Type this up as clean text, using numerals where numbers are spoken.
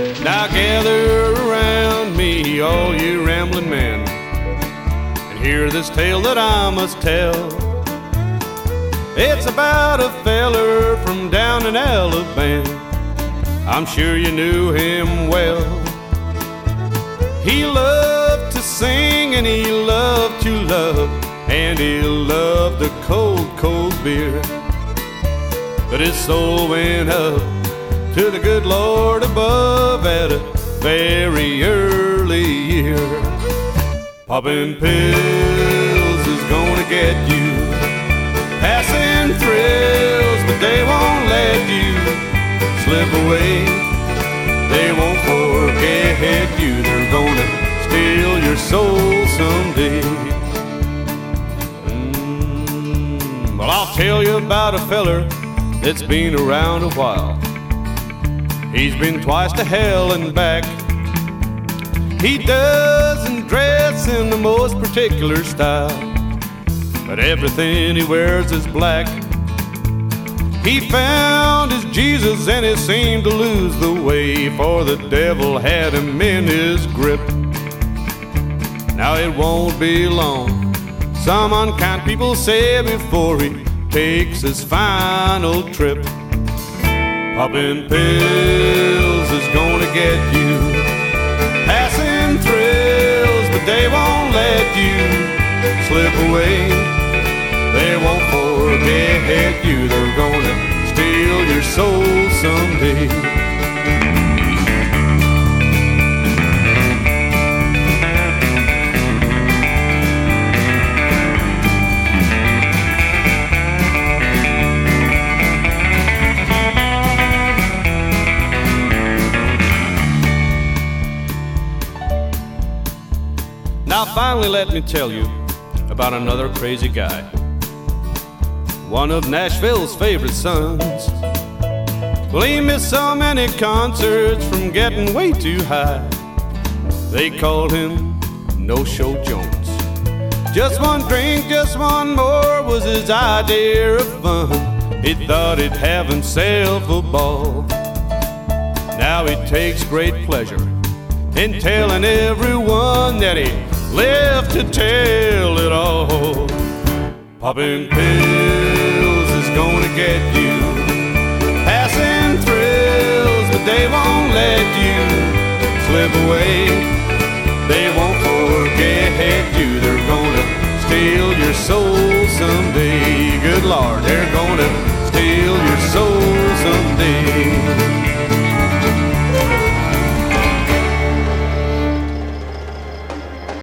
Now gather around me, all you rambling men, and hear this tale that I must tell. It's about a feller from down in Alabama. I'm sure you knew him well. He loved to sing and he loved to love, and he loved a cold, cold beer. But his soul went up to the good Lord above at a very early year. Popping pills is gonna get you, passing thrills, but they won't let you slip away. They won't forget you, they're gonna steal your soul someday. Well, I'll tell you about a feller that's been around a while. He's been twice to hell and back. He doesn't dress in the most particular style, but everything he wears is black. He found his Jesus and he seemed to lose the way, for the devil had him in his grip. Now it won't be long, some unkind people say, before he takes his final trip. Popping pills is gonna get you, passing thrills, but they won't let you slip away. They won't forget you, they're gonna steal your soul someday. Now finally let me tell you about another crazy guy, one of Nashville's favorite sons. Well, he missed so many concerts from getting way too high. They called him No-Show Jones. Just one drink, just one more was his idea of fun. He thought he'd have himself a ball. Now he takes great pleasure in telling everyone that he lived to tell it all. Popping pills is gonna get you, passing thrills, but they won't let you slip away. They won't forget you, they're gonna steal your soul someday. Good Lord, they're gonna steal your soul